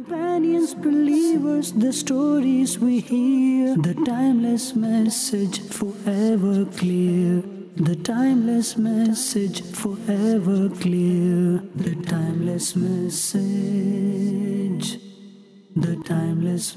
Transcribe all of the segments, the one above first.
Companions, believers, the stories we hear, the timeless message forever clear. The timeless message forever clear. The timeless message. The timeless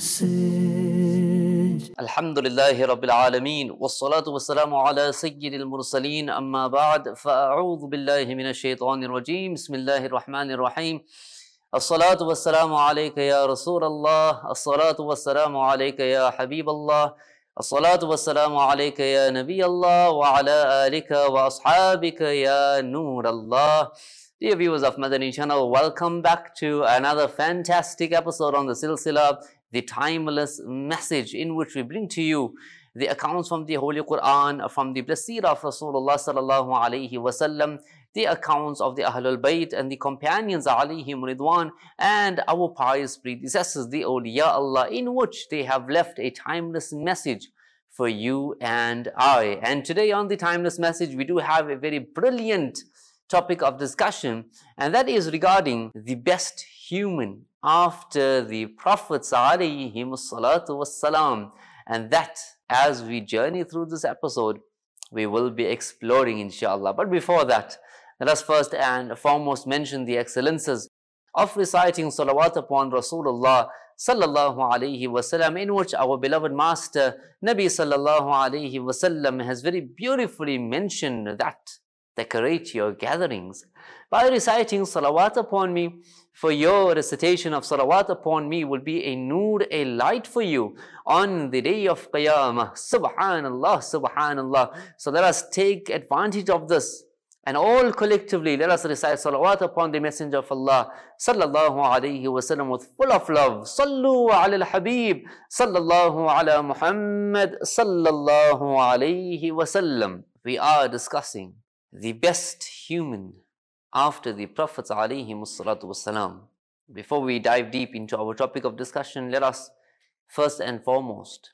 message. Alhamdulillahi Rabbil Alameen. Wassalatu wassalamu ala Sayyidil Mursaleen. Amma ba'd. Fa'a'udhu billahi minash shaitanir rajeem. Bismillahir Rahmanir Rahim. As-salatu wassalamu alayka ya Rasulallah. As-salatu wassalamu alayka ya Habiballah. As-salatu wassalamu alayka ya Nabiyallah. Wa ala alika wa ashabika ya Noorallah. Dear viewers of Madani Channel, welcome back to another fantastic episode on the Silsila, the timeless message, in which we bring to you the accounts from the Holy Quran, from the blessed seerah of Rasulullah sallallahu alaihi wasallam, the accounts of the Ahlul Bayt and the companions alayhim ridwan, and our pious predecessors, the awliya Allah, in which they have left a timeless message for you and I. And today on the timeless message, we do have a very brilliant topic of discussion, and that is regarding the best human after the Prophets alayhim salatu wassalam. And that, as we journey through this episode, we will be exploring, inshallah. But before that, let us first and foremost mention the excellences of reciting salawat upon Rasulullah sallallahu alaihi wasallam, in which our beloved master Nabi sallallahu alaihi wasallam has very beautifully mentioned that decorate your gatherings by reciting salawat upon me. For your recitation of salawat upon me will be a noor, a light for you on the day of Qiyamah. Subhanallah, Subhanallah. So let us take advantage of this, and all collectively let us recite salawat upon the Messenger of Allah sallallahu alaihi wasallam with full of love. Sallu ala al-Habib sallallahu ala Muhammad sallallahu alaihi wasallam. We are discussing the best human after the Prophets alayhim salatu wassalam. Before we dive deep into our topic of discussion, let us first and foremost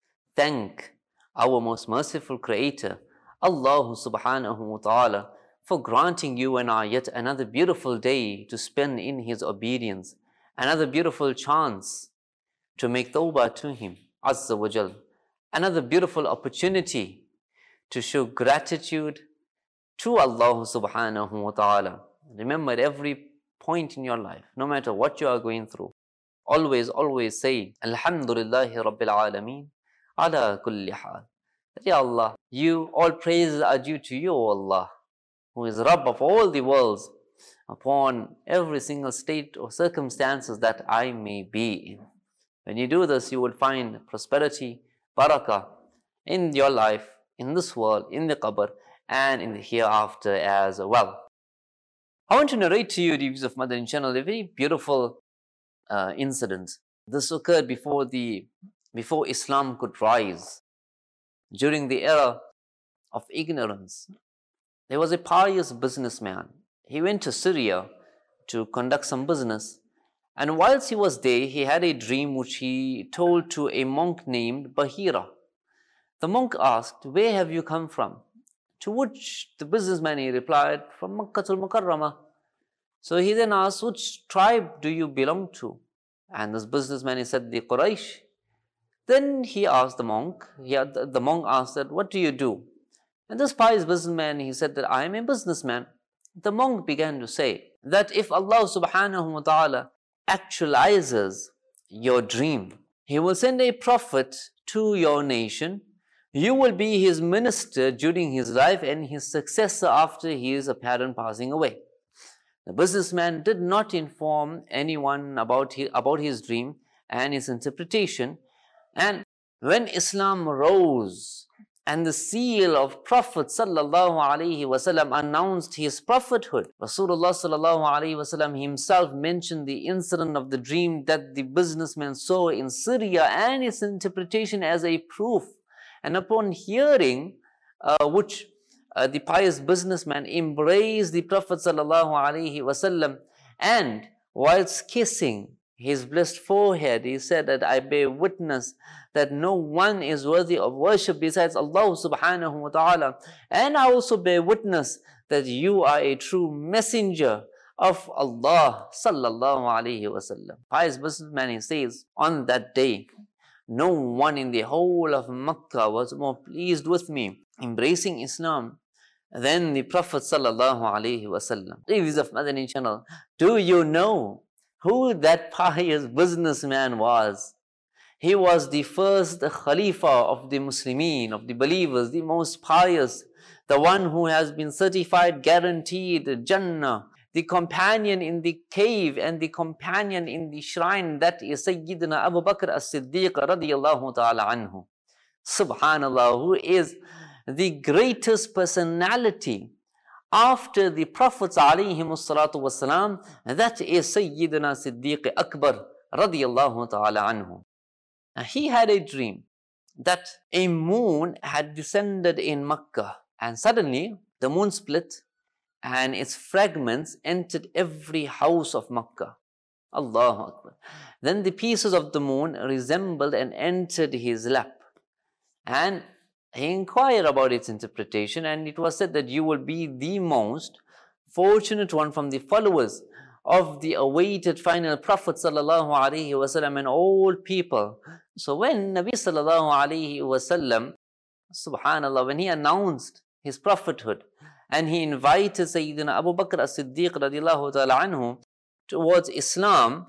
thank our most merciful Creator, Allah subhanahu wa ta'ala, for granting you and I yet another beautiful day to spend in His obedience, another beautiful chance to make tawbah to Him, Azza wa Jal, another beautiful opportunity to show gratitude to Allah subhanahu wa ta'ala. Remember, at every point in your life, no matter what you are going through, always say Alhamdulillahi Rabbil Alameen ala kulli hal. Ya Allah, all praises are due to you, O Allah, who is Rabb of all the worlds, upon every single state or circumstances that I may be in. When you do this, you will find prosperity, barakah in your life, in this world, in the qabr, and in the hereafter as well. I want to narrate to you, the views of Madani Channel, a very beautiful incident. This occurred before Islam could rise. During the era of ignorance, there was a pious businessman. He went to Syria to conduct some business, and whilst he was there, he had a dream which he told to a monk named Bahira. The monk asked, "Where have you come from?" To which the businessman, he replied, "From Makkatul Mukarramah." So he then asked, "Which tribe do you belong to?" And this businessman, he said, "The Quraysh." Then he asked the monk, the monk asked that, "What do you do?" And this pious businessman, he said that, "I am a businessman." The monk began to say that if Allah subhanahu wa ta'ala actualizes your dream, He will send a prophet to your nation. You will be his minister during his life and his successor after his apparent passing away. The businessman did not inform anyone about his dream and his interpretation. And when Islam rose and the seal of Prophet sallallahu alaihi wasallam announced his prophethood, Rasulullah sallallahu alaihi wasallam himself mentioned the incident of the dream that the businessman saw in Syria and its interpretation as a proof. And upon hearing which the pious businessman embraced the Prophet sallallahu alaihi wasallam, and whilst kissing his blessed forehead, he said that I bear witness that no one is worthy of worship besides Allah subhanahu wa ta'ala, and I also bear witness that you are a true messenger of Allah sallallahu alaihi wasallam. Pious businessman, he says, on that day, no one in the whole of Makkah was more pleased with me embracing Islam than the Prophet sallallahu alaihi wasallam. Reviews of Madani channel, do you know who that pious businessman was? He was the first Khalifa of the Muslimin, of the believers, the most pious, the one who has been certified, guaranteed Jannah, the companion in the cave and the companion in the shrine, that is Sayyidina Abu Bakr as-Siddiq radiyallahu ta'ala anhu. Subhanallah, who is the greatest personality after the Prophets alayhimu salatu wasalam, that is Sayyidina Siddiq Akbar radiyallahu ta'ala anhu. He had a dream that a moon had descended in Makkah, and suddenly the moon split and its fragments entered every house of Makkah. Allahu Akbar. Then the pieces of the moon resembled and entered his lap. And he inquired about its interpretation, and it was said that you will be the most fortunate one from the followers of the awaited final Prophet sallallahu alaihi wasallam and all people. So when Nabi sallallahu alaihi wasallam, subhanallah, when he announced his prophethood and he invited Sayyidina Abu Bakr as-Siddiq radiyallahu ta'ala anhu towards Islam,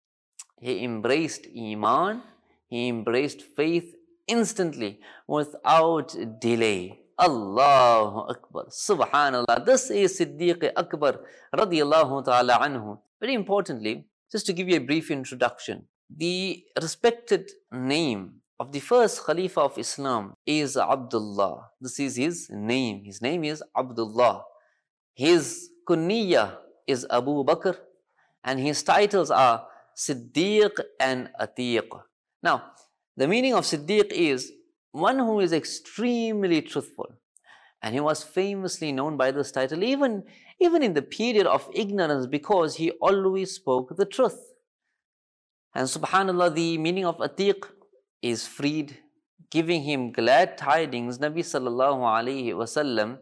he embraced Iman, he embraced faith instantly without delay. Allahu Akbar. Subhanallah. This is Siddiq Akbar radiyallahu ta'ala anhu. Very importantly, just to give you a brief introduction, the respected name of the first Khalifa of Islam is Abdullah. This is his name. His name is Abdullah. His kunniyah is Abu Bakr, and his titles are Siddiq and Atiq. Now, the meaning of Siddiq is one who is extremely truthful, and he was famously known by this title even in the period of ignorance, because he always spoke the truth. And subhanallah, the meaning of Atiq is freed, giving him glad tidings. Nabi sallallahu alaihi wasallam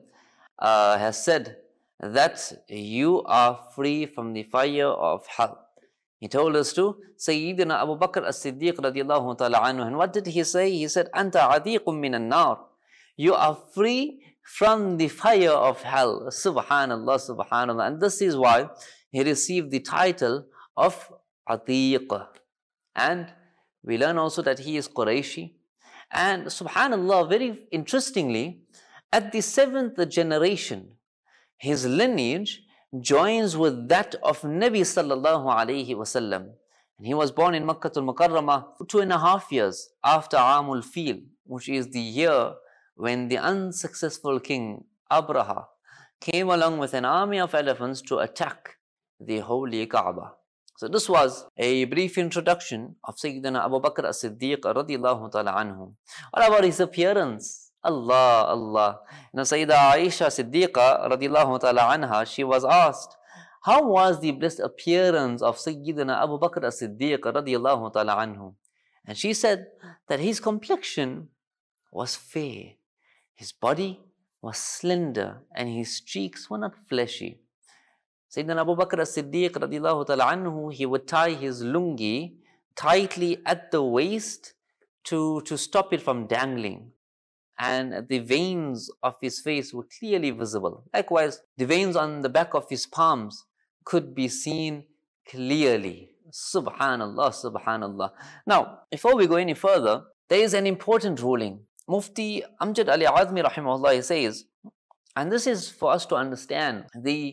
has said that you are free from the fire of hell. He told us to Sayyidina Abu Bakr as-Siddiq radiyallahu ta'ala anhu. And what did he say? He said, Anta adiqum minan nar. You are free from the fire of hell. Subhanallah, subhanallah. And this is why he received the title of Atiq. And we learn also that he is Qurayshi. And subhanallah, very interestingly, at the 7th generation, his lineage joins with that of Nabi sallallahu alayhi wasallam. And he was born in Makkah al-Mukarramah 2.5 years after Amul Fil, which is the year when the unsuccessful king Abraha came along with an army of elephants to attack the holy Kaaba. So this was a brief introduction of Sayyidina Abu Bakr as-Siddiq radiyallahu ta'ala anhu. What about his appearance? Allah, Allah. Now Sayyidah Aisha Siddiqa radiyallahu ta'ala anha, she was asked, how was the blessed appearance of Sayyidina Abu Bakr as-Siddiq radiyallahu ta'ala anhu? And she said that his complexion was fair, his body was slender, and his cheeks were not fleshy. Sayyidina Abu Bakr as-Siddiq radiyallahu ta'ala anhu, he would tie his lungi tightly at the waist to stop it from dangling. And the veins of his face were clearly visible. Likewise, the veins on the back of his palms could be seen clearly. Subhanallah, subhanallah. Now, before we go any further, there is an important ruling. Mufti Amjad Ali Azmi rahimahullah, he says, and this is for us to understand the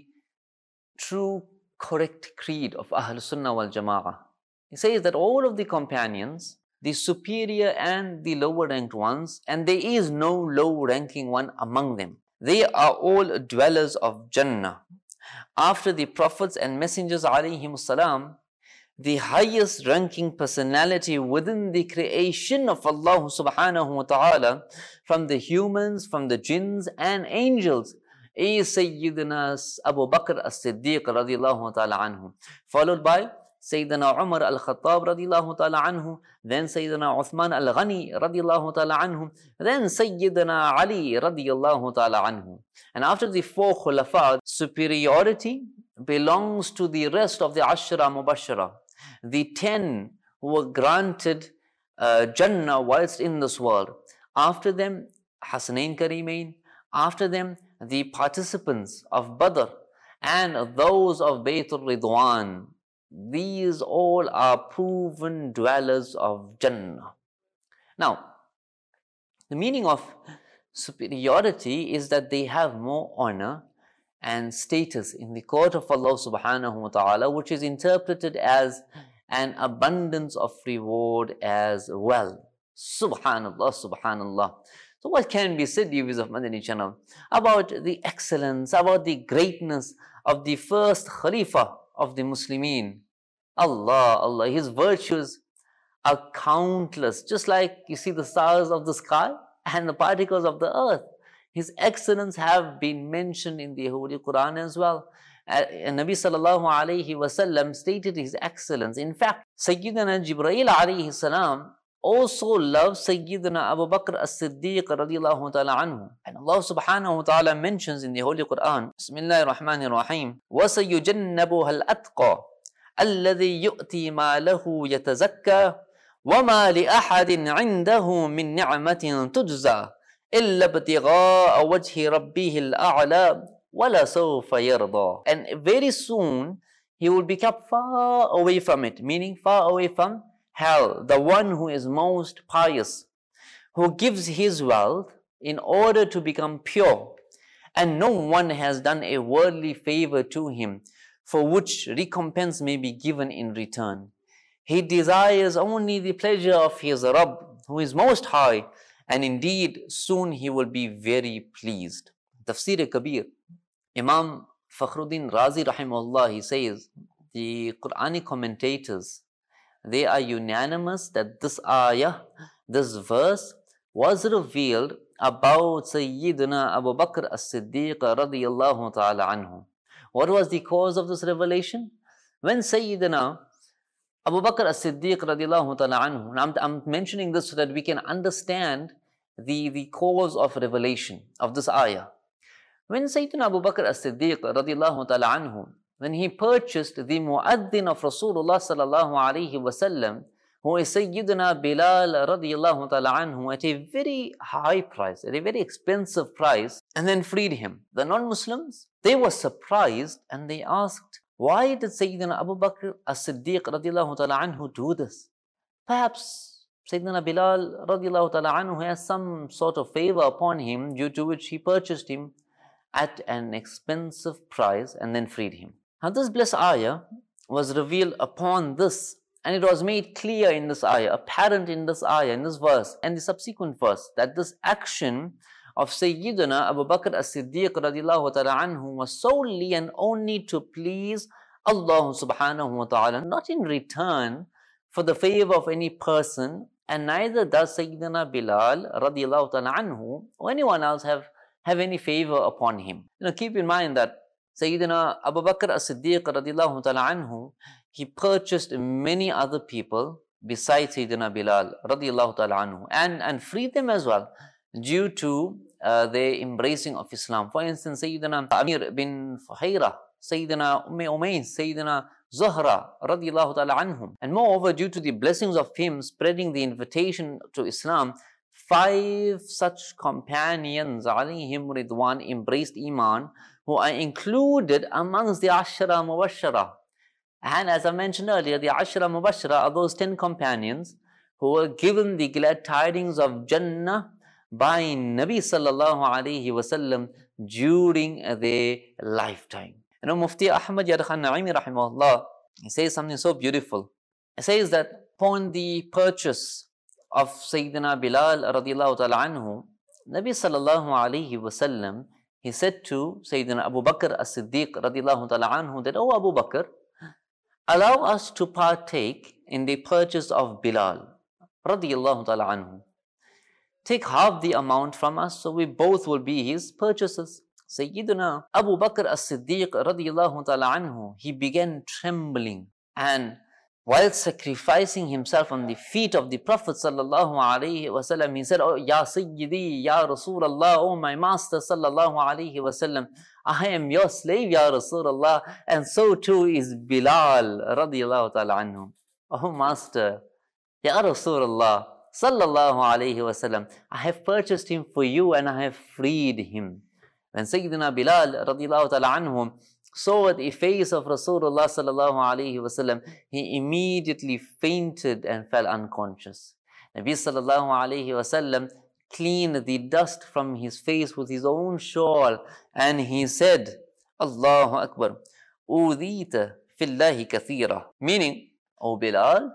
true correct creed of Ahlul Sunnah wal Jama'ah. He says that all of the companions, the superior and the lower ranked ones, and there is no low ranking one among them, they are all dwellers of Jannah. After the prophets and messengers alayhim salam, the highest ranking personality within the creation of Allah subhanahu wa ta'ala, from the humans, from the jinns and angels, is Sayyidina Abu Bakr as-Siddiq radiyallahu ta'ala anhu, followed by Sayyidina Umar al-Khattab radiyallahu ta'ala anhu, then Sayyidina Uthman al-Ghani radiyallahu ta'ala anhu, then Sayyidina Ali radiyallahu ta'ala anhu. And after the 4 khulafa, superiority belongs to the rest of the Ashra Mubashara, the 10 who were granted Jannah whilst in this world. After them, Hasanain Karimain. After them, the participants of Badr and those of Baytul Ridwan. These all are proven dwellers of Jannah. Now, the meaning of superiority is that they have more honor and status in the court of Allah subhanahu wa ta'ala, which is interpreted as an abundance of reward as well. Subhanallah, subhanallah. So what can be said, viewers of Madani channel, about the excellence, about the greatness of the first Khalifa of the Muslimin? Allah, Allah, his virtues are countless, just like you see the stars of the sky and the particles of the earth. His excellence have been mentioned in the Holy Quran as well. Nabi sallallahu alayhi wasallam stated his excellence. In fact, Sayyidina Jibreel alayhi salam also loves Sayyidina Abu Bakr as-Siddiq radiyallahu ta'ala anhu. And Allah subhanahu wa ta'ala mentions in the Holy Quran, Bismillahir Rahmanir Rahim, وَسَيُجَنَّبُهَا الْأَتْقَى الَّذِي يُؤْتِي مَا لَهُ يَتَزَكَّى وَمَا لِأَحَدٍ عِنْدَهُ مِنْ نِعْمَةٍ تُجْزَى إِلَّا ابْتِغَاءَ وَجْهِ رَبِّهِ الْأَعْلَى وَلَسَوْفَ يَرْضَى. And very soon he will be kept far away from it, meaning far away from hell. The one who is most pious, who gives his wealth in order to become pure, and no one has done a worldly favor to him for which recompense may be given in return. He desires only the pleasure of his Rabb, who is most high, and indeed soon he will be very pleased. Tafsir Kabir, Imam Fakhruddin Razi rahimahullah, he says, the Quranic commentators, they are unanimous that this ayah, this verse was revealed about Sayyidina Abu Bakr as-Siddiq radiyallahu ta'ala anhu. What was the cause of this revelation? When Sayyidina Abu Bakr as-Siddiq radiyallahu ta'ala anhu, and I'm mentioning this so that we can understand the cause of revelation of this ayah. When Sayyidina Abu Bakr as-Siddiq radiyallahu ta'ala anhu, when he purchased the muaddin of Rasulullah sallallahu alayhi wasallam, who is Sayyidina Bilal radiyallahu ta'ala anhu, at a very high price, at a very expensive price, and then freed him. The non-Muslims, they were surprised and they asked, why did Sayyidina Abu Bakr as-Siddiq radiyallahu ta'ala anhu do this? Perhaps Sayyidina Bilal radiyallahu ta'ala anhu has some sort of favor upon him, due to which he purchased him at an expensive price and then freed him. Now this blessed ayah was revealed upon this, and it was made clear in this ayah, apparent in this ayah, in this verse and the subsequent verse, that this action of Sayyidina Abu Bakr as-Siddiq radiyallahu ta'ala anhu was solely and only to please Allah subhanahu wa ta'ala, not in return for the favor of any person, and neither does Sayyidina Bilal radiyallahu ta'ala anhu or anyone else have any favor upon him. Keep in mind that Sayyidina Abu Bakr as-Siddiq radiyallahu ta'ala anhu, he purchased many other people besides Sayyidina Bilal radiyallahu ta'ala anhu, and freed them as well due to their embracing of Islam. For instance, Sayyidina Amir bin Fuhayra, Sayyidina Umays, Sayyidina Zuhra radiyallahu ta'ala anhum. And moreover, due to the blessings of him spreading the invitation to Islam, 5 such companions alayhim ridwan embraced Iman, who are included amongst the Ashra Mubashara. And as I mentioned earlier, the Ashra Mubashara are those 10 companions who were given the glad tidings of Jannah by Nabi sallallahu alayhi wasallam during their lifetime. Mufti Ahmad Yar Khan Naimi rahimahullah, he says something so beautiful. He says that upon the purchase of Sayyidina Bilal radiyallahu ta'ala anhu, Nabi sallallahu alayhi wasallam, he said to Sayyidina Abu Bakr as-Siddiq radiyallahu ta'ala anhu that, "Oh Abu Bakr, allow us to partake in the purchase of Bilal radiyallahu ta'ala anhu. Take half the amount from us, so we both will be his purchasers." Sayyidina Abu Bakr as-Siddiq radiyallahu ta'ala anhu, he began trembling, and while sacrificing himself on the feet of the Prophet sallallahu alaihi wasallam, he said, "Oh, Ya Sayyidi, Ya Rasulullah, oh my Master sallallahu alaihi wasallam, I am your slave, Ya Rasulullah, and so too is Bilal radiyallahu ta'ala anhu. Oh Master, Ya Rasulullah sallallahu alaihi wasallam, I have purchased him for you and I have freed him." When Sayyidina Bilal radiyallahu ta'ala anhu saw the face of Rasulullah sallallahu alaihi wasallam, he immediately fainted and fell unconscious. Nabi sallallahu alaihi wasallam cleaned the dust from his face with his own shawl and he said, Allahu Akbar, Udhita fillahi kathira. Meaning, O Bilal,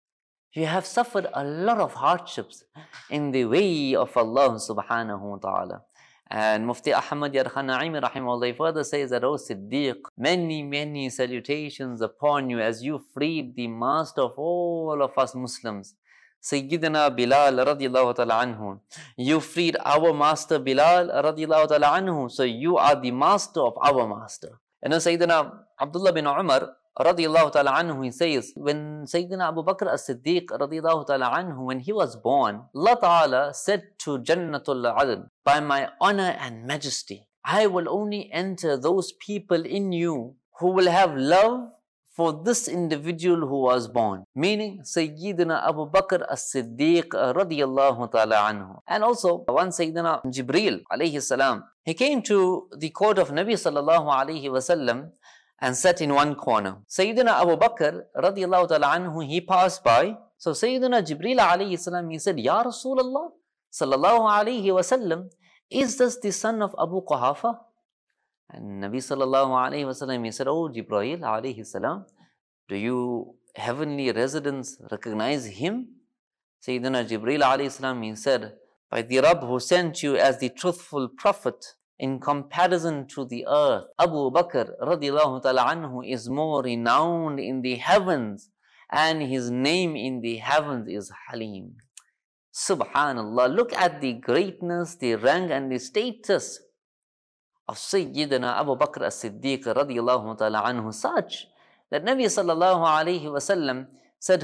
you have suffered a lot of hardships in the way of Allah subhanahu wa ta'ala. And Mufti Ahmad Yarkhan Naimi rahimahullah further says that, O Siddiq, many salutations upon you as you freed the master of all of us Muslims, Sayyidina Bilal radiyallahu ta'ala anhu. You freed our master Bilal radiyallahu ta'ala anhu, so you are the master of our master. And then Sayyidina Abdullah bin Umar radiyallahu ta'ala anhu, he says, when Sayyidina Abu Bakr as-Siddiq radiyallahu ta'ala anhu, when he was born, Allah ta'ala said to Jannatul Adn, by my honor and majesty, I will only enter those people in you who will have love for this individual who was born. Meaning Sayyidina Abu Bakr as-Siddiq radiyallahu ta'ala anhu. And also, one Sayyidina Jibreel alayhi salam, he came to the court of Nabi sallallahu alayhi wasallam and sat in one corner. Sayyidina Abu Bakr radiyallahu ta'ala anhu, he passed by. So Sayyidina Jibreel alayhi salam, he said, Ya Rasulullah sallallahu alayhi wasallam, is this the son of Abu Quhafa? And Nabi sallallahu alayhi wasallam, he said, Oh Jibreel alayhi salam, do you heavenly residents recognize him? Sayyidina Jibreel alayhi salam, he said, by the Rabb who sent you as the truthful prophet, in comparison to the earth, Abu Bakr radiyallahu ta'ala anhu is more renowned in the heavens and his name in the heavens is Halim. Subhanallah, look at the greatness, the rank and the status of Sayyidina Abu Bakr as-Siddiq radiyallahu ta'ala anhu, such that Nabi sallallahu alayhi wasallam said,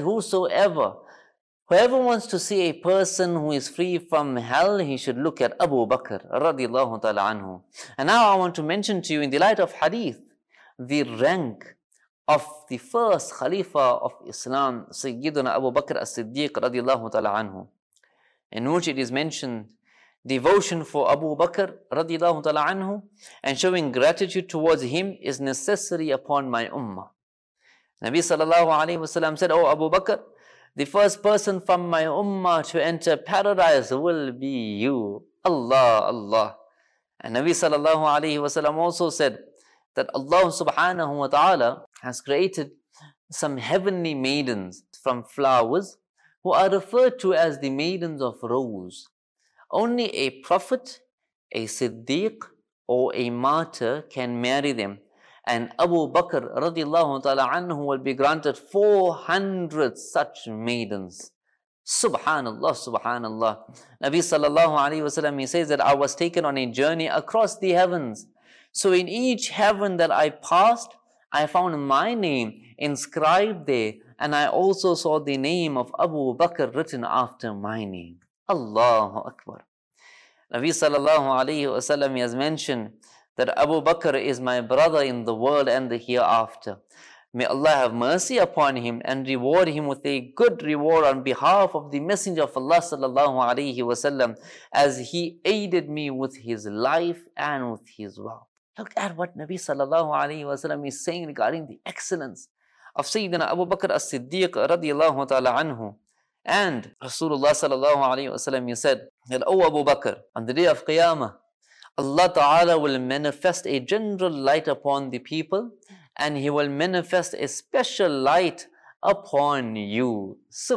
whoever wants to see a person who is free from hell, he should look at Abu Bakr radiyallahu ta'ala anhu. And now I want to mention to you, in the light of hadith, the rank of the first Khalifa of Islam, Sayyidina Abu Bakr as-Siddiq radiyallahu ta'ala anhu, in which it is mentioned, devotion for Abu Bakr radiyallahu ta'ala anhu and showing gratitude towards him is necessary upon my ummah. Nabi sallallahu alayhi wasallam said, Oh Abu Bakr, the first person from my ummah to enter paradise will be you. Allah. And Nabi sallallahu alayhi wasallam also said that Allah subhanahu wa ta'ala has created some heavenly maidens from flowers who are referred to as the maidens of rose. Only a prophet, a Siddiq or a martyr can marry them. And Abu Bakr radiyallahu ta'ala anhu will be granted 400 such maidens. Subhanallah. Nabi sallallahu alayhi wasallam, he says that I was taken on a journey across the heavens. So in each heaven that I passed, I found my name inscribed there. And I also saw the name of Abu Bakr written after my name. Allahu Akbar. Nabi sallallahu alayhi wasallam has mentioned that Abu Bakr is my brother in the world and the hereafter. May Allah have mercy upon him and reward him with a good reward on behalf of the Messenger of Allah sallallahu alayhi wasallam, as he aided me with his life and with his wealth. Look at what Nabi sallallahu alayhi wasallam is saying regarding the excellence of Sayyidina Abu Bakr as-Siddiq radiyallahu ta'ala anhu. And Rasulullah sallallahu alayhi wasallam, he said that, O Abu Bakr, on the day of Qiyamah, Allah Ta'ala will manifest a general light upon the people and He will manifest a special light upon you.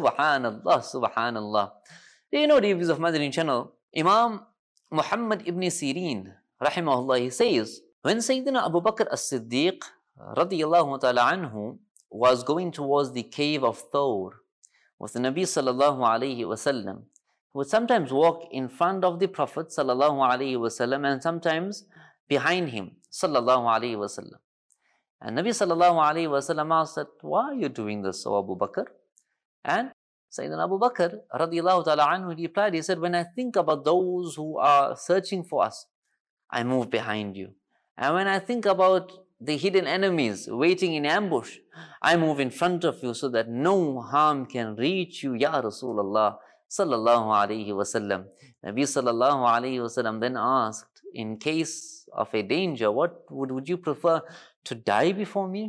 Subhanallah. Do you know, the views of Madani channel, Imam Muhammad ibn Sirin rahimahullah, he says, when Sayyidina Abu Bakr as-Siddiq radiyallahu ta'ala anhu was going towards the cave of Thawr with the Nabi sallallahu alayhi wasallam, would sometimes walk in front of the Prophet sallallahu alaihi wasallam and sometimes behind him sallallahu alaihi wasallam. And Nabi sallallahu alayhi wa sallam asked that, why are you doing this, O Abu Bakr? And Sayyidina Abu Bakr radiallahu ta'ala anhu replied, he said, when I think about those who are searching for us, I move behind you. And when I think about the hidden enemies waiting in ambush, I move in front of you so that no harm can reach you, Ya Rasulullah sallallahu alayhi wa sallam. Nabi sallallahu alayhi wa sallam then asked, in case of a danger, what would you prefer, to die before me?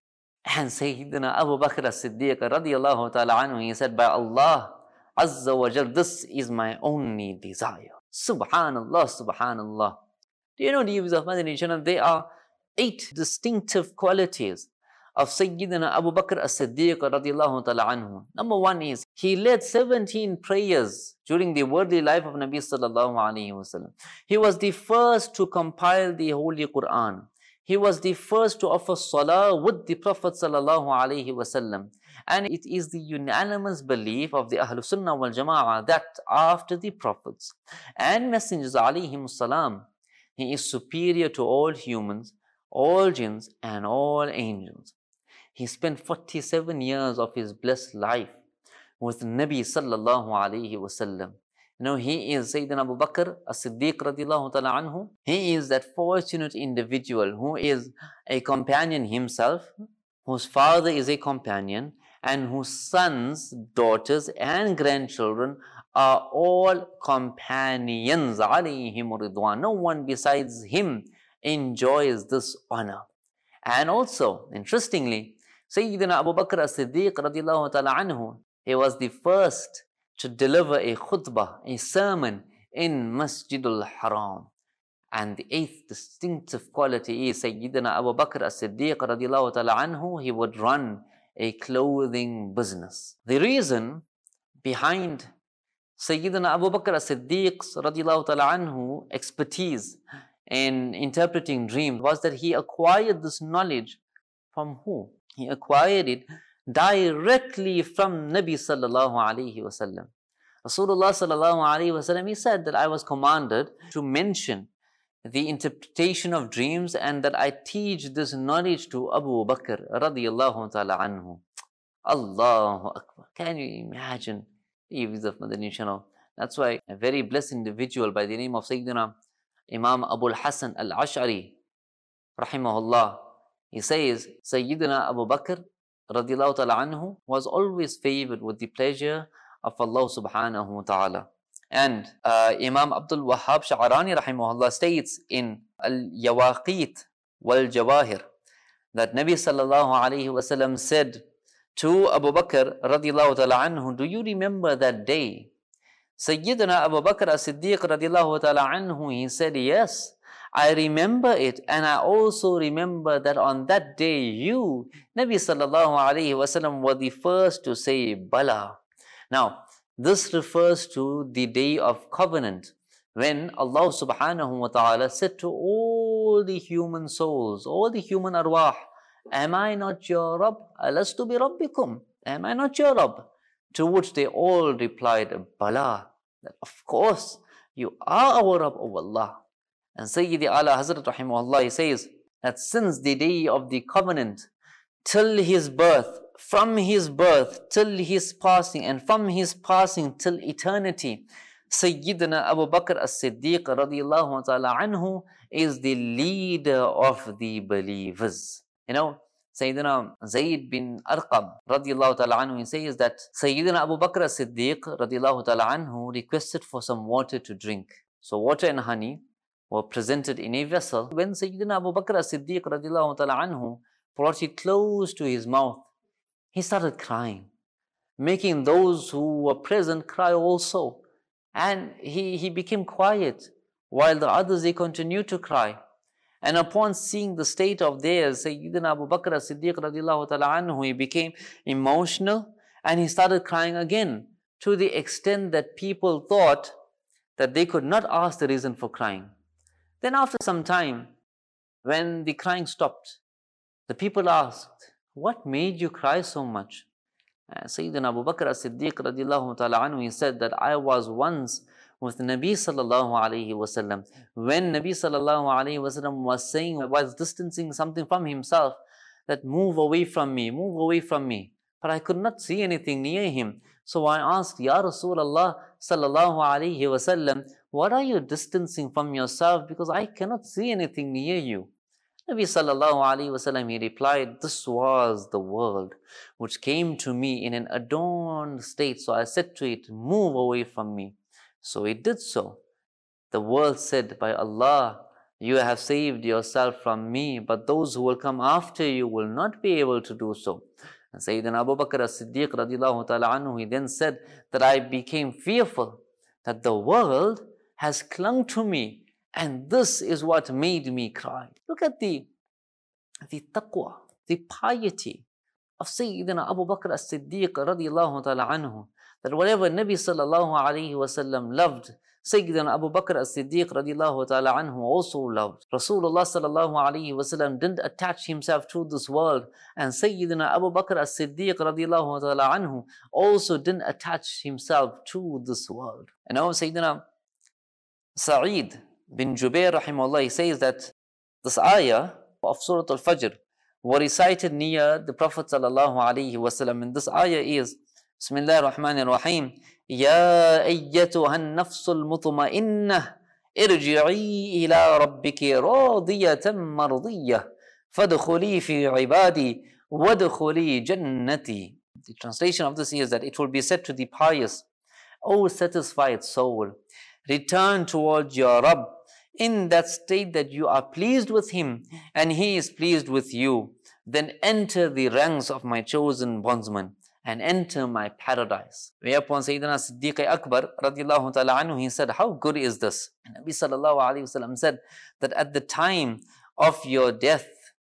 And Sayyidina Abu Bakr as-Siddiq radiyallahu ta'ala anhu, he said, by Allah Azza wa Jal, this is my only desire. Subhanallah, subhanallah. Do you know, the use of Madani Channel, there are 8 distinctive qualities of Sayyidina Abu Bakr as-Siddiq radiyallahu ta'ala anhu. Number 1 is, he led 17 prayers during the worldly life of Nabi sallallahu alayhi wa sallam. He was the first to compile the Holy Quran. He was the first to offer salah with the Prophet sallallahu alaihi wasallam. And it is the unanimous belief of the Ahlul Sunnah wal Jama'ah that after the Prophets and Messengers alayhim salam, he is superior to all humans, all jinns and all angels. He spent 47 years of his blessed life with Nabi sallallahu alaihi wasallam. You know, he is Sayyidina Abu Bakr as-Siddiq radiyallahu ta'ala anhu. He is that fortunate individual who is a companion himself, whose father is a companion, and whose sons, daughters and grandchildren are all companions alayhim ridwan. No one besides him enjoys this honor. And also, interestingly, Sayyidina Abu Bakr as-Siddiq radiyallahu ta'ala anhu, he was the first to deliver a khutbah, a sermon in Masjidul Haram. And the 8th distinctive quality is Sayyidina Abu Bakr as-Siddiq radiyallahu ta'ala anhu, he would run a clothing business. The reason behind Sayyidina Abu Bakr as-Siddiq's radiyallahu ta'ala anhu expertise in interpreting dreams was that he acquired this knowledge from who? He acquired it directly from Nabi sallallahu alayhi wasallam. Rasulullah sallallahu alayhi wasallam, he said that I was commanded to mention the interpretation of dreams and that I teach this knowledge to Abu Bakr radiyallahu ta'ala anhu. Allahu Akbar. Can you imagine the views of Madani Channel? That's why a very blessed individual by the name of Sayyidina Imam Abu al-Hasan al-Ash'ari rahimahullah, he says Sayyidina Abu Bakr radiyallahu ta'ala anhu was always favored with the pleasure of Allah subhanahu wa ta'ala. And Imam Abdul Wahhab Sha'arani rahimahullah states in Al-Yawaqit wal-Jawahir that Nabi sallallahu alayhi wa sallam said to Abu Bakr radiyallahu ta'ala anhu, do you remember that day? Sayyidina Abu Bakr as-Siddiq radiyallahu ta'ala anhu, he said, yes, I remember it, and I also remember that on that day you, Nabi sallallahu alayhi wasallam, were the first to say Bala. Now, this refers to the day of covenant, when Allah subhanahu wa ta'ala said to all the human souls, all the human arwah, am I not your Rabb? Alastu bi Rabbikum? Am I not your Rabb? To which they all replied, Bala, that of course you are our Rabb, O Allah. And Sayyidi Ala Hazrat rahimahullah, he says that since the day of the covenant till his birth, from his birth till his passing, and from his passing till eternity, Sayyidina Abu Bakr as-Siddiq radiyallahu ta'ala anhu is the leader of the believers. You know, Sayyidina Zayd bin Arqam radiyallahu ta'ala anhu, he says that Sayyidina Abu Bakr as-Siddiq radiyallahu ta'ala anhu requested for some water to drink. So water and honey were presented in a vessel. When Sayyidina Abu Bakr as-Siddiq radiyallahu ta'ala anhu brought it close to his mouth, he started crying, making those who were present cry also. And he became quiet while the others, they continued to cry. And upon seeing the state of theirs, Sayyidina Abu Bakr as-Siddiq radiyallahu ta'ala anhu, he became emotional and he started crying again, to the extent that people thought that they could not ask the reason for crying. Then after some time, when the crying stopped, the people asked, what made you cry so much? Sayyidina Abu Bakr as-Siddiq radiyallahu ta'ala anhu, he said that I was once with Nabi sallallahu alayhi wasallam. When Nabi sallallahu alayhi wasallam was distancing something from himself, that move away from me, move away from me. But I could not see anything near him. So I asked, Ya Rasulullah sallallahu alayhi wasallam, what are you distancing from yourself? Because I cannot see anything near you. Nabi sallallahu alayhi wasallam, he replied, this was the world which came to me in an adorned state. So I said to it, move away from me. So it did so. The world said, by Allah, you have saved yourself from me, but those who will come after you will not be able to do so. And Sayyidina Abu Bakr as-Siddiq radiallahu ta'ala anhu, he then said that I became fearful that the world has clung to me, and this is what made me cry. Look at the taqwa, the piety of Sayyidina Abu Bakr as-Siddiq radiallahu ta'ala anhu, that whatever Nabi sallallahu alayhi wasallam loved, Sayyidina Abu Bakr as-Siddiq radiallahu ta'ala anhu also loved. Rasulullah sallallahu alayhi wasallam didn't attach himself to this world, and Sayyidina Abu Bakr as-Siddiq radiallahu ta'ala anhu also didn't attach himself to this world. And now Sayyidina Sa'id bin Jubair rahimahullah, he says that this ayah of Surah Al-Fajr were recited near the Prophet sallallahu alayhi wasallam, and this ayah is Bismillah ar-Rahman ar-Rahim. Ya ayyatuhan nafsul mutma'innah irji'i ila rabbiki radiyatan mardiyah fadkhuli fi ibadi wadkhuli jannati. The translation of this is that it will be said to the pious, O satisfied soul, return towards your Rabb in that state that you are pleased with him and he is pleased with you. Then enter the ranks of my chosen bondsmen and enter my paradise. Whereupon Sayyidina Siddiq Akbar radiallahu ta'ala anhu, he said, how good is this? And Nabi sallallahu alayhi wasallam said that at the time of your death,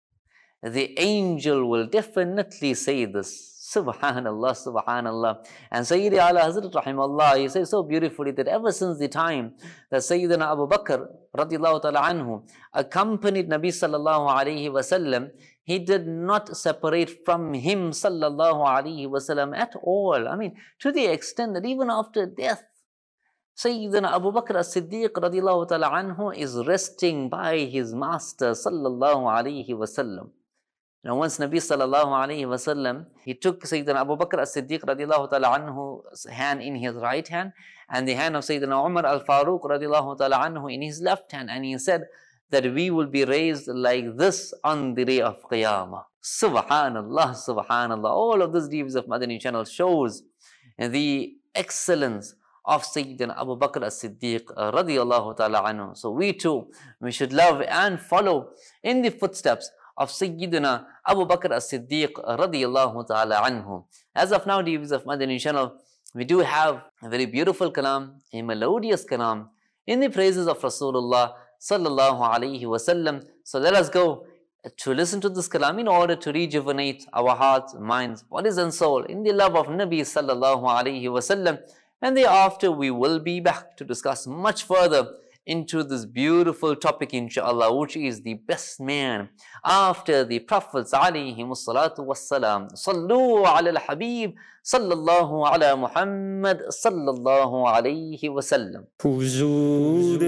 the angel will definitely say this. Subhanallah, Subhanallah. And Sayyidi Ala Hazrat rahimahullah, he says so beautifully that ever since the time that Sayyidina Abu Bakr radiallahu ta'ala anhu accompanied Nabi sallallahu alayhi wasallam, he did not separate from him sallallahu alayhi wasallam at all. I mean, to the extent that even after death, Sayyidina Abu Bakr as-Siddiq radiallahu ta'ala anhu is resting by his master sallallahu alayhi wasallam. Now once Nabi sallallahu alayhi wasallam, he took Sayyidina Abu Bakr as-Siddiq radiallahu ta'ala anhu's hand in his right hand and the hand of Sayyidina Umar al-Faruq radiallahu ta'ala anhu in his left hand, and he said that we will be raised like this on the day of Qiyamah. Subhanallah, Subhanallah. All of these deeds of Madani channel shows the excellence of Sayyidina Abu Bakr as-Siddiq radiallahu ta'ala anhu. So we too, we should love and follow in the footsteps of Sayyidina Abu Bakr as-Siddiq radiyallahu ta'ala anhu. As of now, devotees of Madani channel, we do have a very beautiful kalam, a melodious kalam in the praises of Rasulullah sallallahu alayhi wasallam. So let us go to listen to this kalam in order to rejuvenate our hearts, minds, bodies and soul in the love of Nabi sallallahu alayhi wasallam. And thereafter we will be back to discuss much further into this beautiful topic, inshaAllah, which is the best man after the Prophets alayhimus salatu wassalam. Sallu ala al-Habib sallallahu ala Muhammad sallallahu alayhi wasallam. Huzur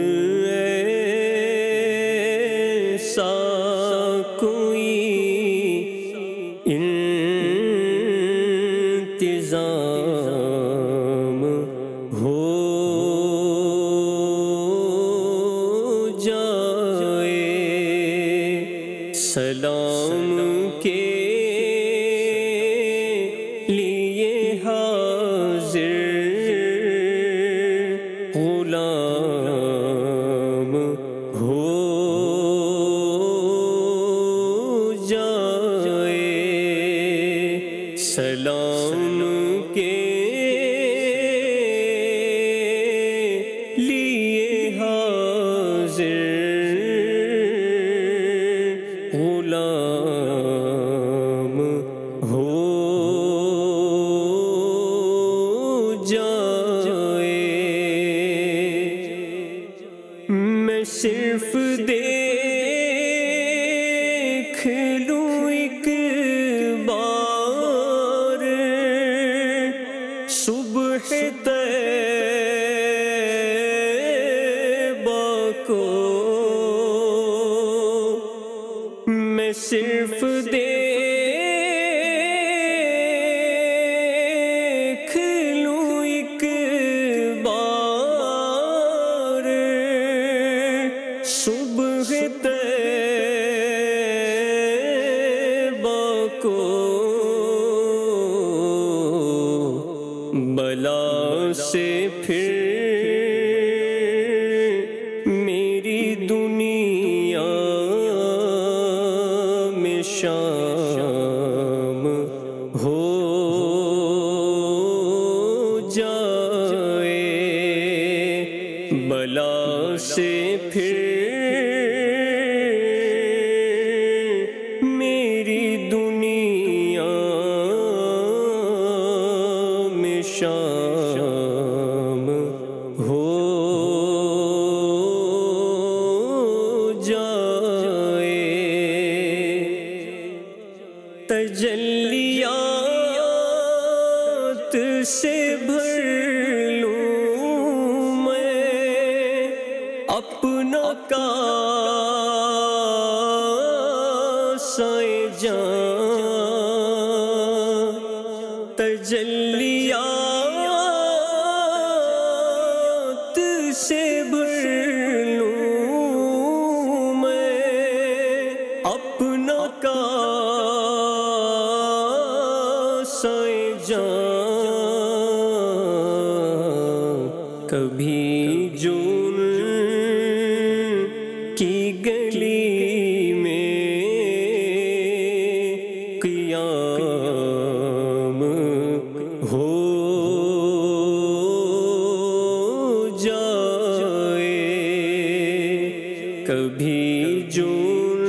aisa koi intizam ho सलाम के लिए हाजिर गुलाम हो जाए सलाम के लिए हाजिर गुलाम हो जाए मैं सिर्फ देख लूं एक बार सुबह तैबा को मैं सिर्फ بلا سے پھر میری دنیا میں شام ہو جائے، بلا سے پھر میری دنیا میں شام ہو جائے، تجلیات سے بھر لوں میں اپنا کاسہ جان، تجلیات سے بھر لوں میں اپنا کاسہ جان، کبھی جون کی گلی میں قیام ہو جائے، کبھی جون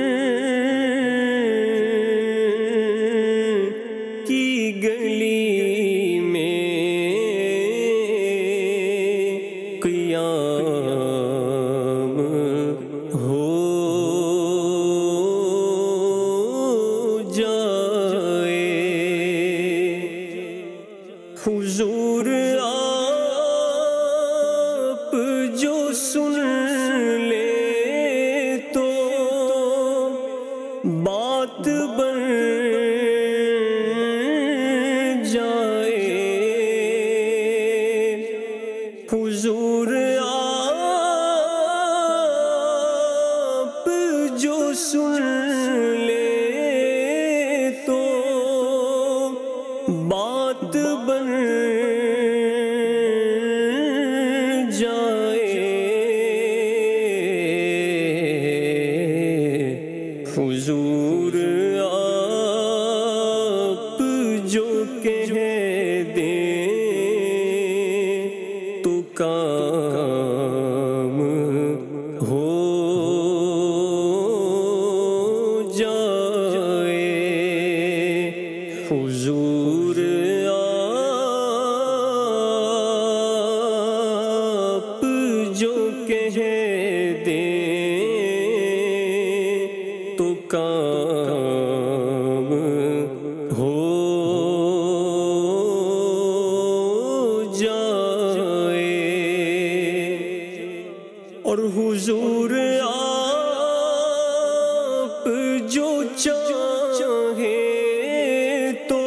کی گلی میں قیام ہو جائے، حضور آپ جو سن لے تو بات بن جائے، حضور آپ جو سن لے تو بات بن جائے، حضور آپ جو کہہ دیں تو کام ہو جائے، حضور آپ جو کہہ دیں تو کام ہو جائے، اور حضور آپ جو چاہیں تو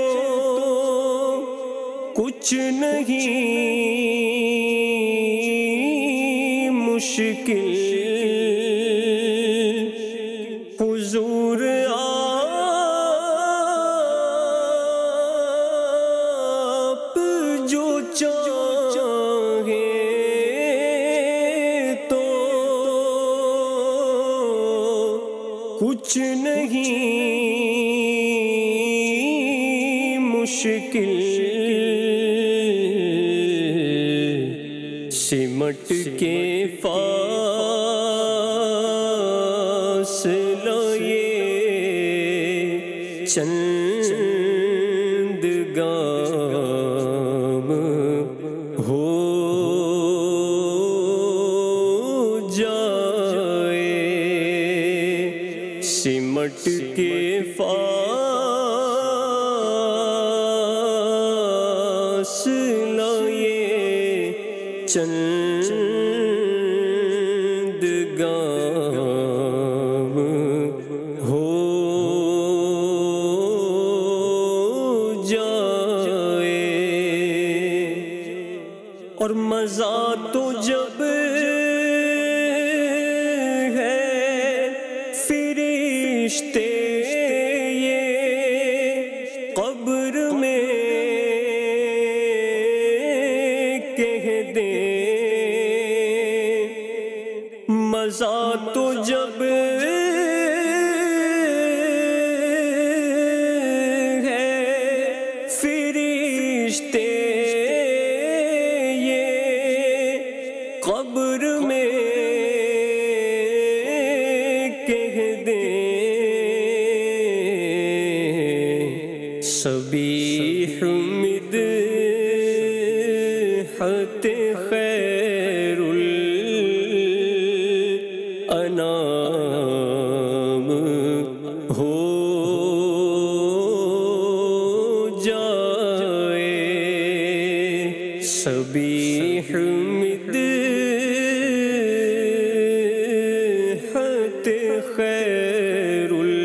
کچھ نہیں مشکل، حضور آپ جو چاہیں تو کچھ نہیں مشکل، سمٹ کے فاصلہ یہ چند گام ہو جائے، سمٹ کے فاصلہ یہ چند گام ہو جائے، اور مزہ تو جب ہے فرشتے یہ قبر میں मजा तो जब है फिरिश्ते ये कब्र में कह दे सबीह मिदहत खैरुल अनाम हो जाए सबीह मिदहत खैरुल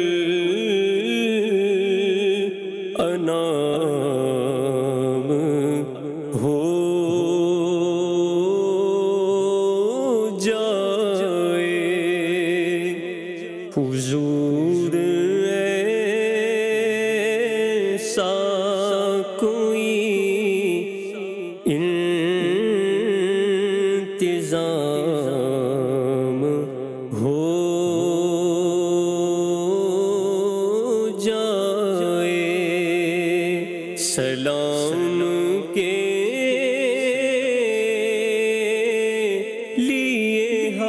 अनाम हो जाए हुजूर ऐसा कोई इंतजाम हो जाए सलाम के लिए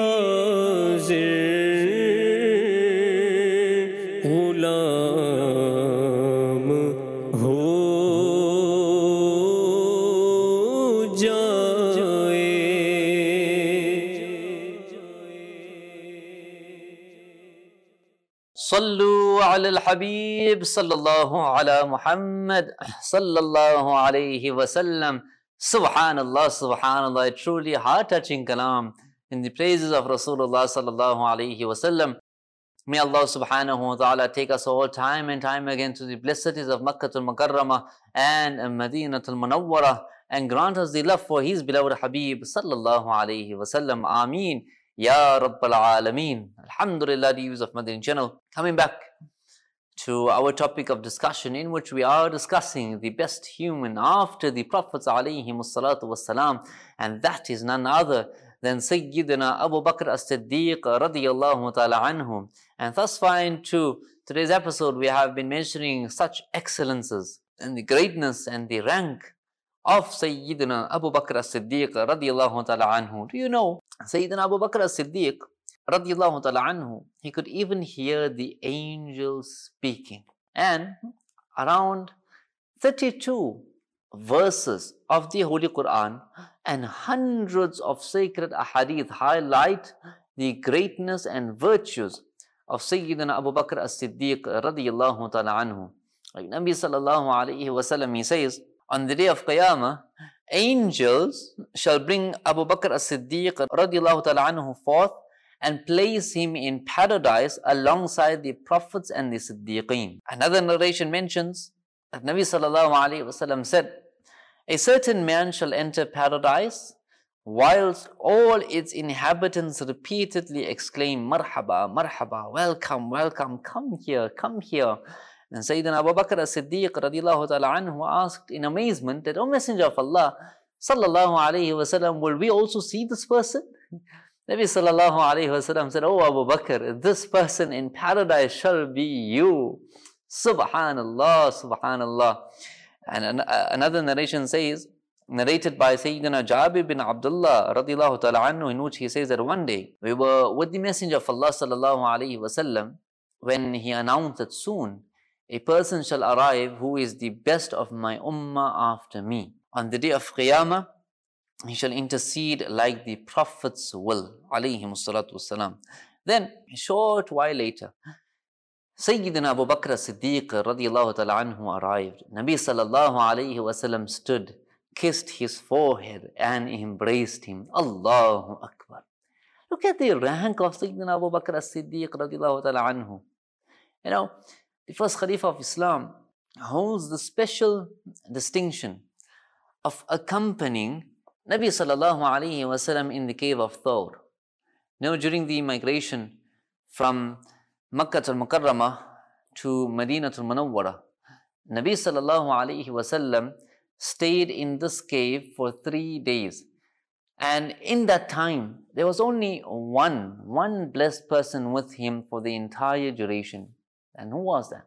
हाजिर गुलाम हो जाए सल्लु अलल हबीब सल्लल्लाहु अला मुहम्मद सल्लल्लाहु अलैहि वसल्लम. Subhanallah, subhanallah, a truly heart-touching kalam in the praises of Rasulullah sallallahu alaihi wasallam. May Allah subhanahu wa ta'ala take us all time and time again to the blessed cities of Makkah al-Mukarramah and Madinah al-Munawwarah and grant us the love for His beloved Habib sallallahu alaihi wasallam. Ameen. Ya Rabbal Alameen. Alhamdulillah, the use of Madin channel. Coming back to our topic of discussion, in which we are discussing the best human after the Prophets alayhi salatu wassalam, and that is none other than Sayyidina Abu Bakr as-Siddiq radiyallahu ta'ala anhu. And thus far into today's episode, we have been mentioning such excellences and the greatness and the rank of Sayyidina Abu Bakr as-Siddiq radiyallahu ta'ala anhu. Do you know, Sayyidina Abu Bakr as-Siddiq radiyallahu ta'ala anhu, he could even hear the angels speaking. And around 32 verses of the Holy Quran and hundreds of sacred ahadith highlight the greatness and virtues of Sayyidina Abu Bakr as-Siddiq radiyallahu ta'ala anhu. Like Nabi sallallahu alayhi wa sallam, he says, on the day of Qiyamah, angels shall bring Abu Bakr as-Siddiq radiyallahu ta'ala anhu forth and place him in paradise alongside the prophets and the Siddiqeen. Another narration mentions that Nabi sallallahu alayhi wa sallam said, a certain man shall enter paradise whilst all its inhabitants repeatedly exclaim, Marhaba, Marhaba, welcome, welcome, come here, come here. And Sayyidina Abu Bakr as-Siddiq radiyallahu ta'ala anhu asked in amazement that, O Messenger of Allah sallallahu alayhi wa sallam, will we also see this person? Nabi sallallahu alayhi wa sallam said, Oh Abu Bakr, this person in paradise shall be you. Subhanallah, subhanallah. And another narration says, narrated by Sayyidina Jabir bin Abdullah radiyallahu ta'ala anhu, in which he says that one day we were with the Messenger of Allah sallallahu alayhi wa sallam when he announced that soon a person shall arrive who is the best of my ummah after me. On the day of Qiyamah, he shall intercede like the Prophets will, alayhimu salatu wassalam. Then, a short while later, Sayyidina Abu Bakr as-Siddiq radiyallahu ta'ala anhu arrived. Nabi sallallahu alayhi wa sallam stood, kissed his forehead and embraced him. Allahu Akbar. Look at the rank of Sayyidina Abu Bakr as-Siddiq radiyallahu ta'ala anhu. You know, the first Khalifa of Islam holds the special distinction of accompanying Nabi sallallahu alayhi wa sallam in the cave of Thawr. Now, during the migration from Makkah al-Mukarramah to Madinah al-Munawwarah, Nabi sallallahu alayhi wa sallam stayed in this cave for 3 days. And in that time, there was only one blessed person with him for the entire duration. And who was that?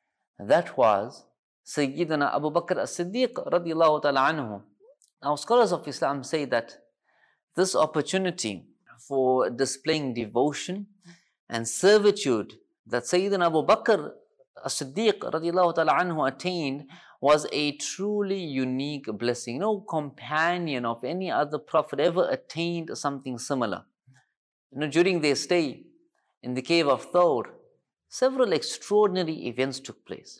That was Sayyidina Abu Bakr as-Siddiq radiallahu ta'ala anhu. Now scholars of Islam say that this opportunity for displaying devotion and servitude that Sayyidina Abu Bakr as-Siddiq radiallahu ta'ala anhu attained was a truly unique blessing. No companion of any other prophet ever attained something similar. During their stay in the cave of Thawr, several extraordinary events took place.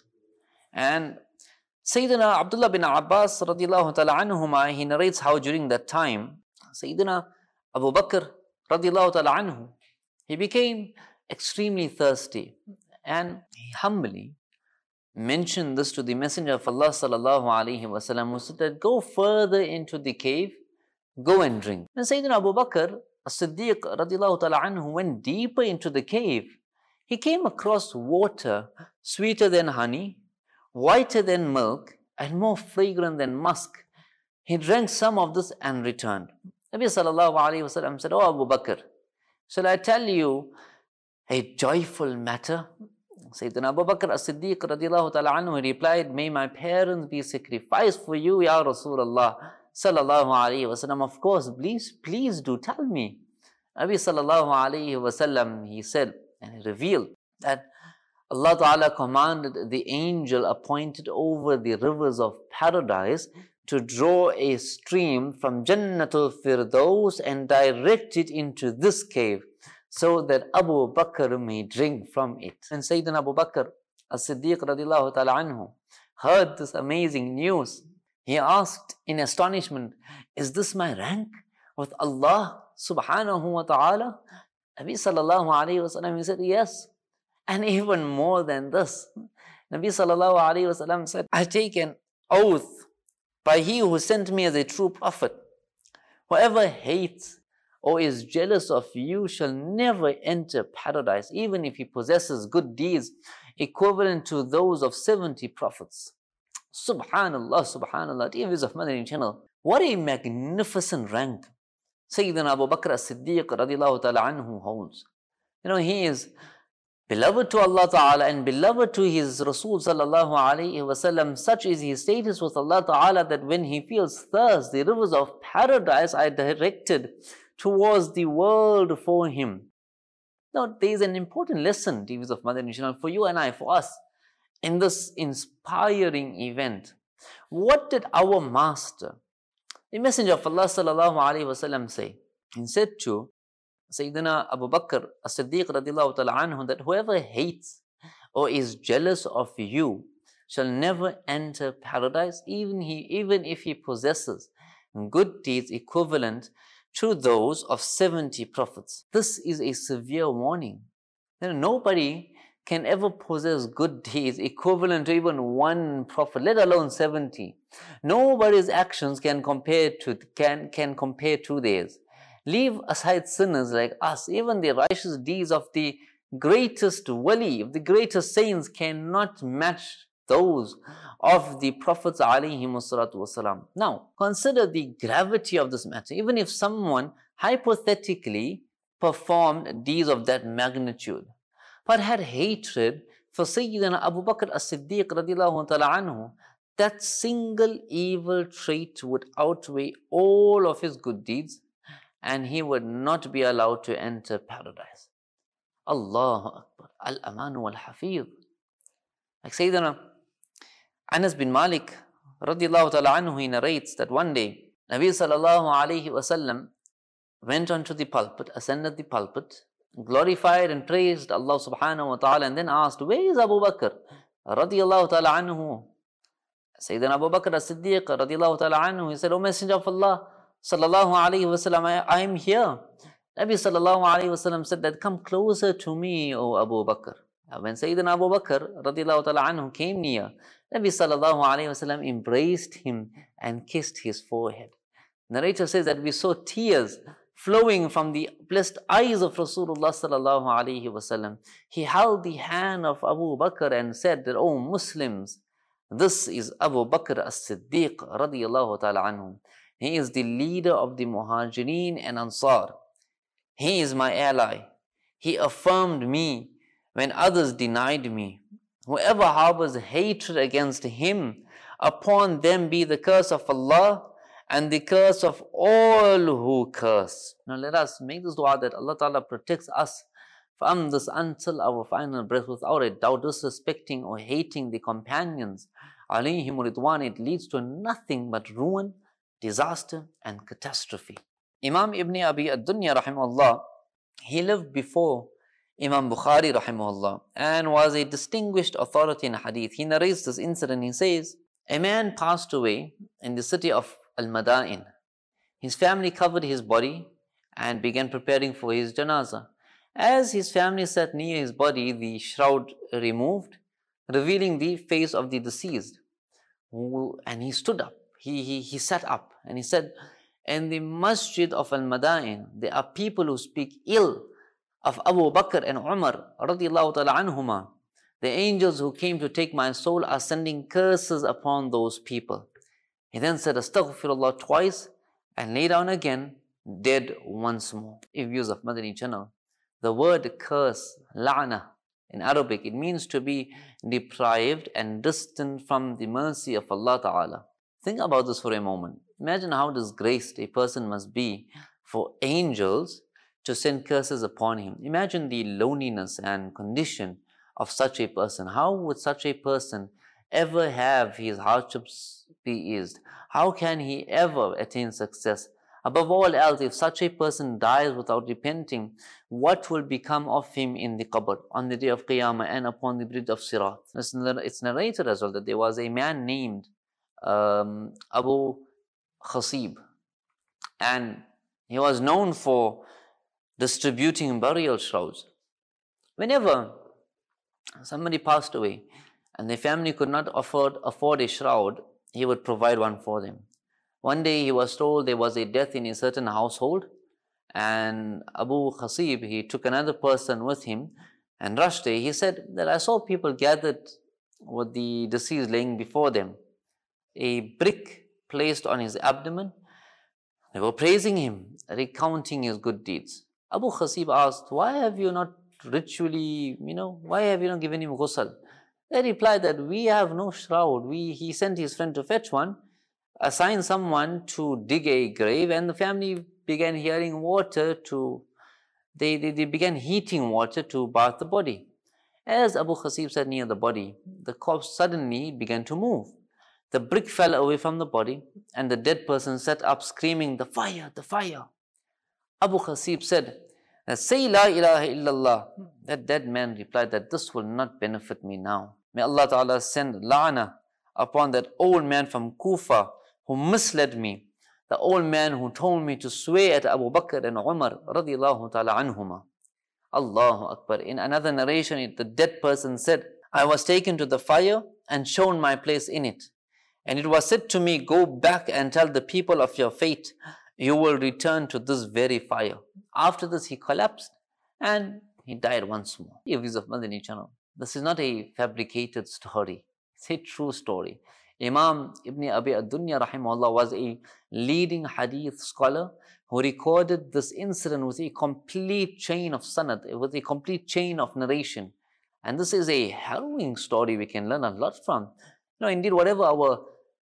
And Sayyidina Abdullah bin Abbas radiallahu ta'ala anhuma, he narrates how during that time, Sayyidina Abu Bakr radiallahu ta'ala anhu, he became extremely thirsty. And he humbly mentioned this to the Messenger of Allah sallallahu alaihi wasallam, who said that go further into the cave, go and drink. And Sayyidina Abu Bakr as-Siddiq radiallahu ta'ala anhu went deeper into the cave. He came across water sweeter than honey, whiter than milk, and more fragrant than musk. He drank some of this and returned. Nabi sallallahu alaihi wasallam said, "Oh Abu Bakr, shall I tell you a joyful matter?" Sayyidina Abu Bakr as-Siddiq radiallahu ta'ala anhu replied, "May my parents be sacrificed for you, Ya Rasulullah sallallahu alayhi wasallam." "Of course, please do tell me." Nabi sallallahu alayhi wasallam, he said, and he revealed that Allah Ta'ala commanded the angel appointed over the rivers of paradise to draw a stream from Jannatul Firdaus and direct it into this cave, so that Abu Bakr may drink from it. And Sayyidina Abu Bakr as-Siddiq radiallahu ta'ala anhu heard this amazing news. He asked in astonishment, "Is this my rank with Allah subhanahu wa ta'ala?" Nabi sallallahu alayhi wa sallam, he said, "Yes, and even more than this." Nabi sallallahu alayhi wa sallam said, "I take an oath by He who sent me as a true prophet, whoever hates or is jealous of you shall never enter paradise, even if he possesses good deeds equivalent to those of 70 prophets. Subhanallah, subhanallah. Dear viewers of Madani channel, what a magnificent rank Sayyidina Abu Bakr as-Siddiq radiallahu ta'ala anhu holds. He is beloved to Allah Ta'ala and beloved to his Rasul sallallahu alayhi wa sallam. Such is his status with Allah Ta'ala that when he feels thirst, the rivers of paradise are directed towards the world for him. Now, there is an important lesson, TVs of Madani Channel, for you and I, for us, in this inspiring event. What did our Master, the Messenger of Allah sallallahu alayhi wa sallam, say? He said to Sayyidina Abu Bakr as-Siddiq radiallahu ta'ala anhu that whoever hates or is jealous of you shall never enter paradise, even if he possesses good deeds equivalent to those of 70 prophets. This is a severe warning. Nobody can ever possess good deeds equivalent to even one prophet, let alone 70. Nobody's actions can compare to theirs. Leave aside sinners like us. Even the righteous deeds of the greatest wali, of the greatest saints, cannot match those of the prophets alayhimu salatu wasalam. Now, consider the gravity of this matter. Even if someone hypothetically performed deeds of that magnitude, but had hatred for Sayyidina Abu Bakr as-Siddiq radiallahu ta'ala anhu, that single evil trait would outweigh all of his good deeds, and he would not be allowed to enter paradise. Allahu Akbar. Al-Aman wal-Hafiz. Like Sayyidina Anas bin Malik radiallahu ta'ala anhu, he narrates that one day Nabi sallallahu alayhi wa sallam went onto the pulpit, ascended the pulpit, glorified and praised Allah subhanahu wa ta'ala, and then asked, "Where is Abu Bakr radiallahu ta'ala anhu?" Sayyidina Abu Bakr as-Siddiq radiallahu ta'ala anhu, he said, "O Messenger of Allah sallallahu alayhi wa sallam, I am here." Nabi sallallahu alayhi wa sallam said that, "Come closer to me, O Abu Bakr." When Sayyidina Abu Bakr radiallahu ta'ala anhu came near, Nabi sallallahu alayhi wa sallam embraced him and kissed his forehead. Narrator says that we saw tears flowing from the blessed eyes of Rasulullah sallallahu alayhi wa sallam. He held the hand of Abu Bakr and said that, "O Muslims, this is Abu Bakr as-Siddiq radiallahu ta'ala anhu." He is the leader of the Muhajirin and Ansar. He is my ally. He affirmed me when others denied me. Whoever harbors hatred against him, upon them be the curse of Allah and the curse of all who curse. Now let us make this dua that Allah Ta'ala protects us from this until our final breath, without a doubt. Disrespecting or hating the companions, alayhim ridwan, it leads to nothing but ruin, disaster and catastrophe. Imam Ibn Abi ad-Dunya rahimahullah, he lived before Imam Bukhari rahimahullah and was a distinguished authority in hadith. He narrates this incident. He says, a man passed away in the city of Al-Madain. His family covered his body and began preparing for his janazah. As his family sat near his body, the shroud removed, revealing the face of the deceased. And he stood up. He sat up and he said, in the masjid of Al-Madain, there are people who speak ill of Abu Bakr and Umar radiyallahu ta'ala anhuma. The angels who came to take my soul are sending curses upon those people. He then said Astaghfirullah twice and lay down again, dead once more. If views of Madani channel, the word curse, la'na, in Arabic, it means to be deprived and distant from the mercy of Allah Ta'ala. Think about this for a moment. Imagine how disgraced a person must be for angels to send curses upon him. Imagine the loneliness and condition of such a person. How would such a person ever have his hardships be eased? How can he ever attain success? Above all else, if such a person dies without repenting, what will become of him in the qabr, on the day of Qiyamah and upon the bridge of Sirat? It's narrated as well that there was a man named Abu Khasib, and he was known for distributing burial shrouds. Whenever somebody passed away and their family could not afford a shroud, he would provide one for them. One day he was told there was a death in a certain household, and Abu Khasib, he took another person with him and rushed there. He said that I saw people gathered with the deceased laying before them, a brick placed on his abdomen. They were praising him, recounting his good deeds. Abu Khasib asked, why have you not ritually, why have you not given him ghusl? They replied that we have no shroud. He sent his friend to fetch one, assigned someone to dig a grave, and the family began heating water to bath the body. As Abu Khasib sat near the body, the corpse suddenly began to move. The brick fell away from the body, and the dead person sat up screaming, the fire, the fire. Abu Khasib said, say la ilaha illallah. That dead man replied that this will not benefit me now. May Allah Ta'ala send la'na upon that old man from Kufa who misled me, the old man who told me to swear at Abu Bakr and Umar radiyallahu ta'ala anhuma. Allahu Akbar. In another narration, the dead person said, I was taken to the fire and shown my place in it. And it was said to me, go back and tell the people of your fate, you will return to this very fire. After this, he collapsed and he died once more. Views of Madani channel. This is not a fabricated story. It's a true story. Imam Ibn Abi ad-Dunya rahimahullah was a leading hadith scholar who recorded this incident with a complete chain of sanad, with a complete chain of narration. And this is a harrowing story we can learn a lot from. Indeed, whatever our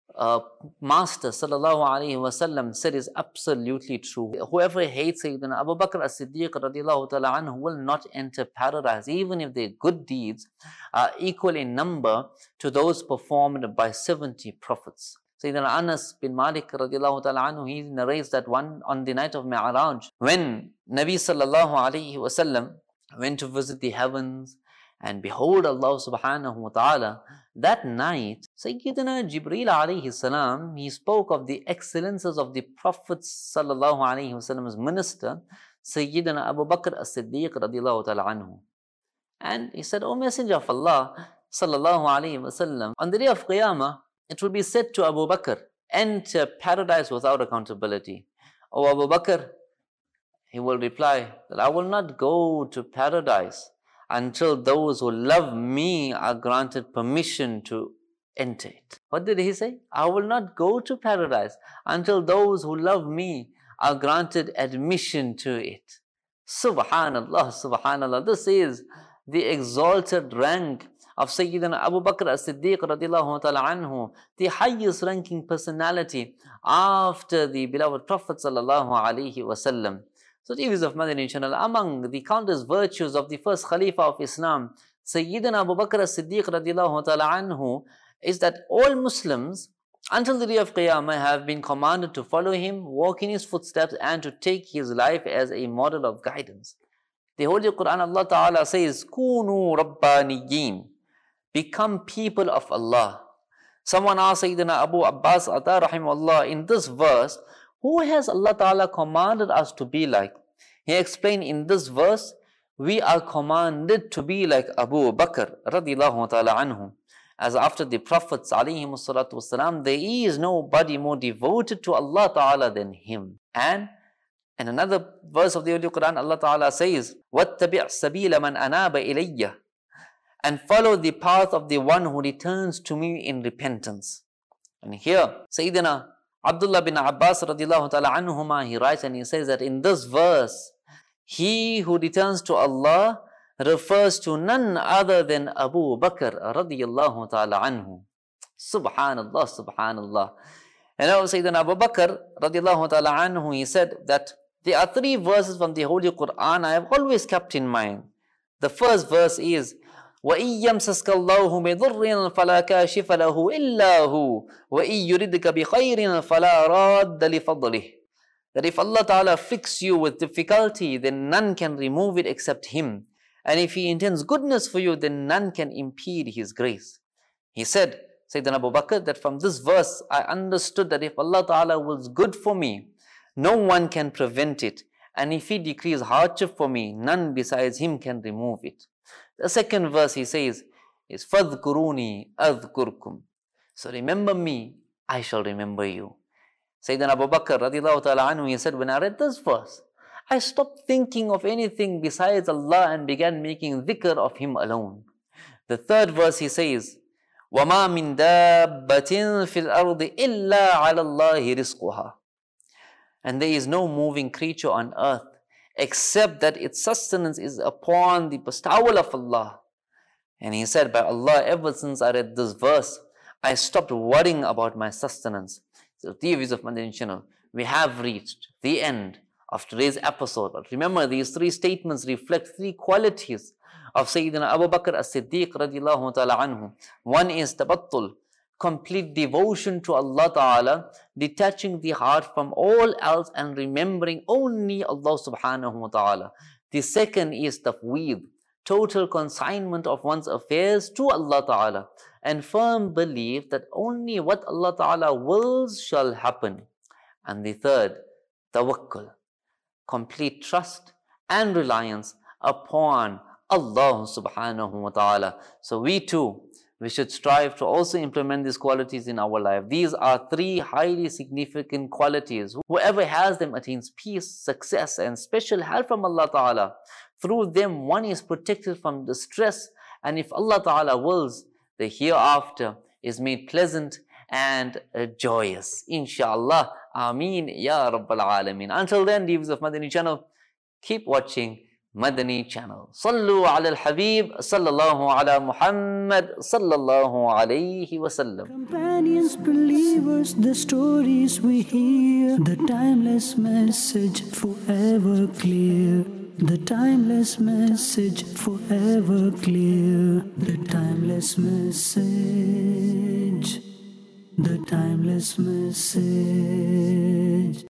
Master sallallahu alaihi wasallam said is absolutely true. Whoever hates Sayyidina Abu Bakr as-Siddiq radiyallahu ta'ala anhu will not enter paradise, even if their good deeds are equal in number to those performed by 70 prophets. Sayyidina Anas bin Malik radiyallahu ta'ala anhu, he narrates that on the night of Mi'raj, when Nabi sallallahu alaihi wasallam went to visit the heavens and behold Allah subhanahu wa ta'ala, that night, Sayyidina Jibreel alayhi salam, he spoke of the excellences of the Prophet sallallahu alayhi wasallam's minister, Sayyidina Abu Bakr as-Siddiq radiyallahu ta'ala anhu. And he said, O Messenger of Allah sallallahu alayhi wasallam, on the day of Qiyamah, it will be said to Abu Bakr, enter paradise without accountability. O Abu Bakr, he will reply that I will not go to paradise until those who love me are granted permission to enter it. What did he say? I will not go to paradise until those who love me are granted admission to it. Subhanallah, subhanallah. This is the exalted rank of Sayyidina Abu Bakr as-Siddiq radiallahu ta'ala anhu, the highest ranking personality after the beloved Prophet sallallahu alaihi wasallam. So, TVs of Madani channel, among the countless virtues of the first Khalifa of Islam, Sayyidina Abu Bakr as-Siddiq radiallahu ta'ala anhu, is that all Muslims until the day of Qiyamah have been commanded to follow him, walk in his footsteps, and to take his life as a model of guidance. The Holy Quran, Allah Ta'ala says, Kunu Rabbaniyin, become people of Allah. Someone asked Sayyidina Abu Abbas Atta rahimahullah, in this verse, who has Allah Ta'ala commanded us to be like? He explained, in this verse, we are commanded to be like Abu Bakr radiallahu ta'ala anhu. As after the Prophets alayhi salatu wasalam, there is nobody more devoted to Allah Ta'ala than him. And in another verse of the Holy Quran, Allah Ta'ala says, وَاتَّبِعْ سَبِيلَ مَنْ أَنَابَ إِلَيَّ, and follow the path of the one who returns to me in repentance. And here, Sayyidina Abdullah bin Abbas radiallahu ta'ala anhuma, he writes and he says that in this verse, he who returns to Allah refers to none other than Abu Bakr radiallahu ta'ala anhu. Subhanallah, subhanallah. And now Sayyidina Abu Bakr radiallahu ta'ala anhu, he said that there are three verses from the Holy Quran I have always kept in mind. The first verse is, وَإِن يَمْسَسْكَ اللَّهُ بِضُرٍّ فَلَا كَاشِفَ لَهُ إِلَّا هُ وَإِن يُرِدْكَ بِخَيْرٍ فَلَا رَادَّ لِفَضْلِهِ. That if Allah Ta'ala afflicts you with difficulty, then none can remove it except Him. And if He intends goodness for you, then none can impede His grace. He said, Sayyidina Abu Bakr, that from this verse I understood that if Allah Ta'ala wills good for me, no one can prevent it. And if He decrees hardship for me, none besides Him can remove it. The second verse he says is, فَاذْكُرُونِي أَذْكُرْكُمْ. So remember me, I shall remember you. Sayyidina Abu Bakr radiallahu ta'ala anhu, he said, when I read this verse, I stopped thinking of anything besides Allah and began making dhikr of Him alone. The third verse he says, وَمَا مِن دَابَّةٍ فِي الْأَرْضِ إِلَّا عَلَى اللَّهِ رِزْقُهَا. And there is no moving creature on earth except that its sustenance is upon the bestowal of Allah. And he said, by Allah, ever since I read this verse, I stopped worrying about my sustenance. So, TVs of Madani channel, we have reached the end of today's episode. But remember, these three statements reflect three qualities of Sayyidina Abu Bakr as-Siddiq radiallahu ta'ala anhu. One is tabattul, complete devotion to Allah Ta'ala, detaching the heart from all else and remembering only Allah Subhanahu wa Ta'ala. The second is tafweed, total consignment of one's affairs to Allah Ta'ala, and firm belief that only what Allah Ta'ala wills shall happen. And the third, tawakkul, complete trust and reliance upon Allah Subhanahu wa Ta'ala. So we too, we should strive to also implement these qualities in our life. These are three highly significant qualities. Whoever has them attains peace, success, and special help from Allah Ta'ala. Through them, one is protected from distress, and if Allah Ta'ala wills, the hereafter is made pleasant and joyous. Inshallah. Ameen. Ya Rabbal Alameen. Until then, viewers of Madani channel, keep watching Madani channel. Sallu ala al-Habib, sallallahu ala Muhammad, sallallahu alayhi wa sallam. Companions, believers, the stories we hear, the timeless message forever clear. The timeless message forever clear. The timeless message. The timeless message.